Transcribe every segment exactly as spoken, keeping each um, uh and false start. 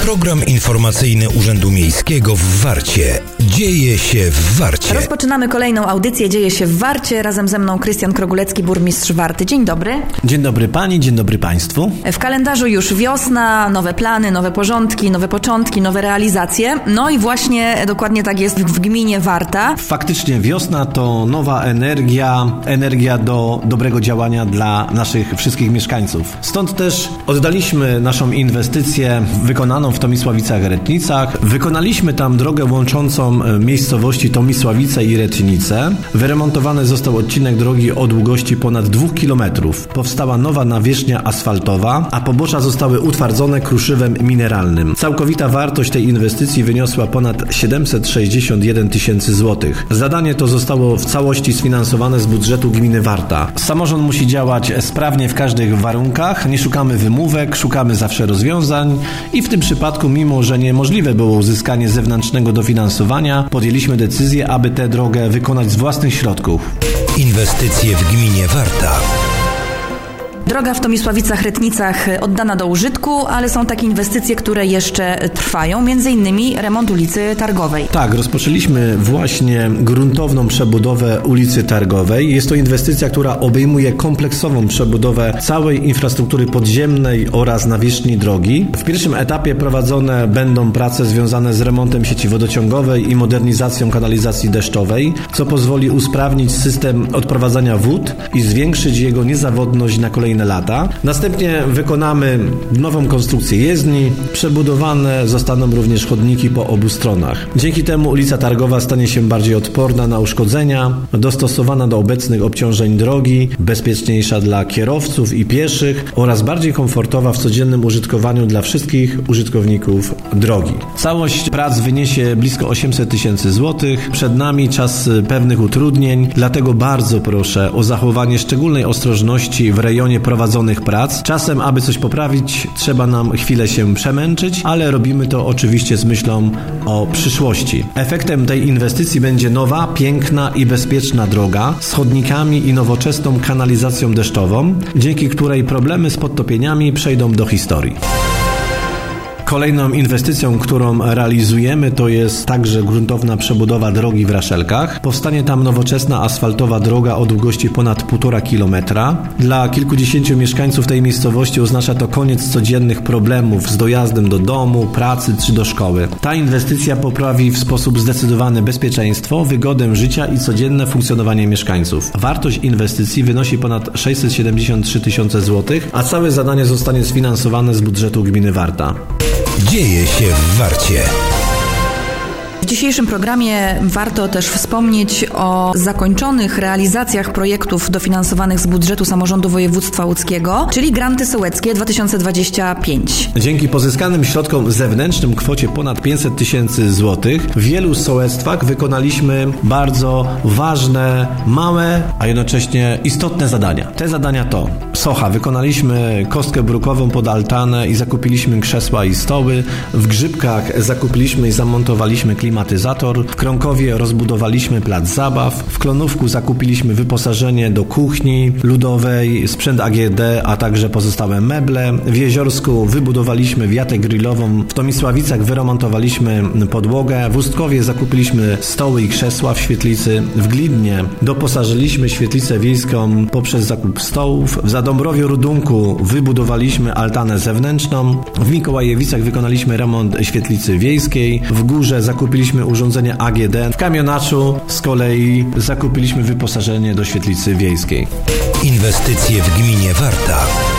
Program informacyjny Urzędu Miejskiego w Warcie. Dzieje się w Warcie. Rozpoczynamy kolejną audycję Dzieje się w Warcie. Razem ze mną Krystian Krogulecki, burmistrz Warty. Dzień dobry. Dzień dobry pani, dzień dobry państwu. W kalendarzu już wiosna, nowe plany, nowe porządki, nowe początki, nowe realizacje. No i właśnie dokładnie tak jest w gminie Warta. Faktycznie wiosna to nowa energia, energia do dobrego działania dla naszych wszystkich mieszkańców. Stąd też oddaliśmy naszą inwestycję wykonaną w Tomisławicach-Retnicach. Wykonaliśmy tam drogę łączącą miejscowości Tomisławice i Retnice. Wyremontowany został odcinek drogi o długości ponad dwóch kilometrów. Powstała nowa nawierzchnia asfaltowa, a pobocza zostały utwardzone kruszywem mineralnym. Całkowita wartość tej inwestycji wyniosła ponad siedemset sześćdziesiąt jeden tysięcy złotych. Zadanie to zostało w całości sfinansowane z budżetu gminy Warta. Samorząd musi działać sprawnie w każdych warunkach. Nie szukamy wymówek, szukamy zawsze rozwiązań i w tym przypadku, mimo że niemożliwe było uzyskanie zewnętrznego dofinansowania, podjęliśmy decyzję, aby tę drogę wykonać z własnych środków. Inwestycje w gminie Warta. Droga w Tomisławicach-Retnicach oddana do użytku, ale są takie inwestycje, które jeszcze trwają, między innymi remont ulicy Targowej. Tak, rozpoczęliśmy właśnie gruntowną przebudowę ulicy Targowej. Jest to inwestycja, która obejmuje kompleksową przebudowę całej infrastruktury podziemnej oraz nawierzchni drogi. W pierwszym etapie prowadzone będą prace związane z remontem sieci wodociągowej i modernizacją kanalizacji deszczowej, co pozwoli usprawnić system odprowadzania wód i zwiększyć jego niezawodność na kolejne lata. Następnie wykonamy nową konstrukcję jezdni. Przebudowane zostaną również chodniki po obu stronach. Dzięki temu ulica Targowa stanie się bardziej odporna na uszkodzenia, dostosowana do obecnych obciążeń drogi, bezpieczniejsza dla kierowców i pieszych oraz bardziej komfortowa w codziennym użytkowaniu dla wszystkich użytkowników drogi. Całość prac wyniesie blisko osiemset tysięcy złotych. Przed nami czas pewnych utrudnień, dlatego bardzo proszę o zachowanie szczególnej ostrożności w rejonie prowadzonych prac. Czasem, aby coś poprawić, trzeba nam chwilę się przemęczyć, ale robimy to oczywiście z myślą o przyszłości. Efektem tej inwestycji będzie nowa, piękna i bezpieczna droga z chodnikami i nowoczesną kanalizacją deszczową, dzięki której problemy z podtopieniami przejdą do historii. Kolejną inwestycją, którą realizujemy, to jest także gruntowna przebudowa drogi w Raszelkach. Powstanie tam nowoczesna asfaltowa droga o długości ponad półtora kilometra. Dla kilkudziesięciu mieszkańców tej miejscowości oznacza to koniec codziennych problemów z dojazdem do domu, pracy czy do szkoły. Ta inwestycja poprawi w sposób zdecydowany bezpieczeństwo, wygodę życia i codzienne funkcjonowanie mieszkańców. Wartość inwestycji wynosi ponad sześćset siedemdziesiąt trzy tysiące złotych, a całe zadanie zostanie sfinansowane z budżetu gminy Warta. Dzieje się w Warcie. W dzisiejszym programie warto też wspomnieć o zakończonych realizacjach projektów dofinansowanych z budżetu samorządu województwa łódzkiego, czyli granty sołeckie dwa tysiące dwudziesty piąty. Dzięki pozyskanym środkom zewnętrznym w kwocie ponad pięćset tysięcy złotych w wielu sołectwach wykonaliśmy bardzo ważne, małe, a jednocześnie istotne zadania. Te zadania to Socha. Wykonaliśmy kostkę brukową pod altanę i zakupiliśmy krzesła i stoły. W Grzybkach zakupiliśmy i zamontowaliśmy klimatyzację. Klimatyzator. W Krąkowie rozbudowaliśmy plac zabaw. W Klonówku zakupiliśmy wyposażenie do kuchni ludowej, sprzęt A G D, a także pozostałe meble. W Jeziorsku wybudowaliśmy wiatę grillową. W Tomisławicach wyremontowaliśmy podłogę. W Ustkowie zakupiliśmy stoły i krzesła w świetlicy. W Glidnie doposażyliśmy świetlicę wiejską poprzez zakup stołów. W Zadąbrowiu Rudunku wybudowaliśmy altanę zewnętrzną. W Mikołajewicach wykonaliśmy remont świetlicy wiejskiej. W Górze zakupiliśmy urządzenie A G D. W Kamionaczu z kolei zakupiliśmy wyposażenie do świetlicy wiejskiej. Inwestycje w gminie Warta.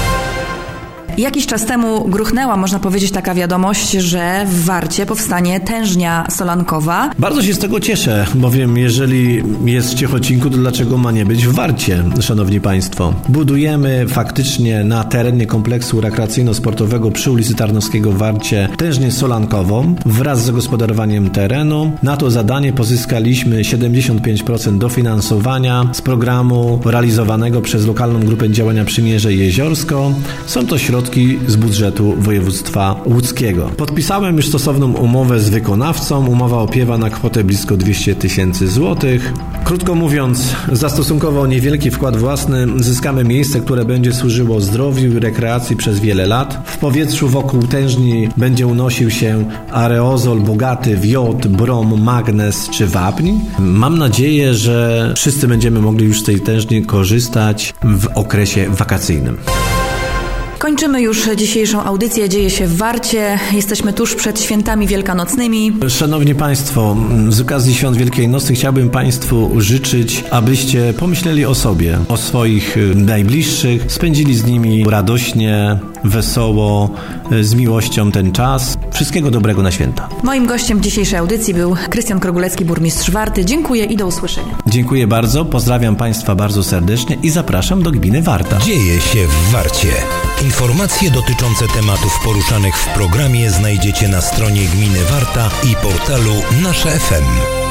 Jakiś czas temu gruchnęła, można powiedzieć, taka wiadomość, że w Warcie powstanie tężnia solankowa. Bardzo się z tego cieszę, bowiem jeżeli jest w Ciechocinku, to dlaczego ma nie być w Warcie, szanowni państwo? Budujemy faktycznie na terenie kompleksu rekreacyjno-sportowego przy ulicy Tarnowskiego w Warcie tężnię solankową wraz z zagospodarowaniem terenu. Na to zadanie pozyskaliśmy siedemdziesiąt pięć procent dofinansowania z programu realizowanego przez lokalną grupę działania Przymierze Jeziorsko. Są to środki środki z budżetu województwa łódzkiego. Podpisałem już stosowną umowę z wykonawcą. Umowa opiewa na kwotę blisko dwieście tysięcy złotych. Krótko mówiąc, za stosunkowo niewielki wkład własny zyskamy miejsce, które będzie służyło zdrowiu i rekreacji przez wiele lat. W powietrzu wokół tężni będzie unosił się aerozol bogaty w jod, brom, magnez czy wapń. Mam nadzieję, że wszyscy będziemy mogli już z tej tężni korzystać w okresie wakacyjnym. Kończymy już dzisiejszą audycję Dzieje się w Warcie. Jesteśmy tuż przed świętami wielkanocnymi. Szanowni Państwo, z okazji Świąt Wielkiej Nocy chciałbym Państwu życzyć, abyście pomyśleli o sobie, o swoich najbliższych, spędzili z nimi radośnie, wesoło, z miłością ten czas. Wszystkiego dobrego na święta. Moim gościem dzisiejszej audycji był Krystian Krogulecki, burmistrz Warty. Dziękuję i do usłyszenia. Dziękuję bardzo, pozdrawiam Państwa bardzo serdecznie i zapraszam do gminy Warta. Dzieje się w Warcie. Informacje dotyczące tematów poruszanych w programie znajdziecie na stronie gminy Warta i portalu Nasze F M.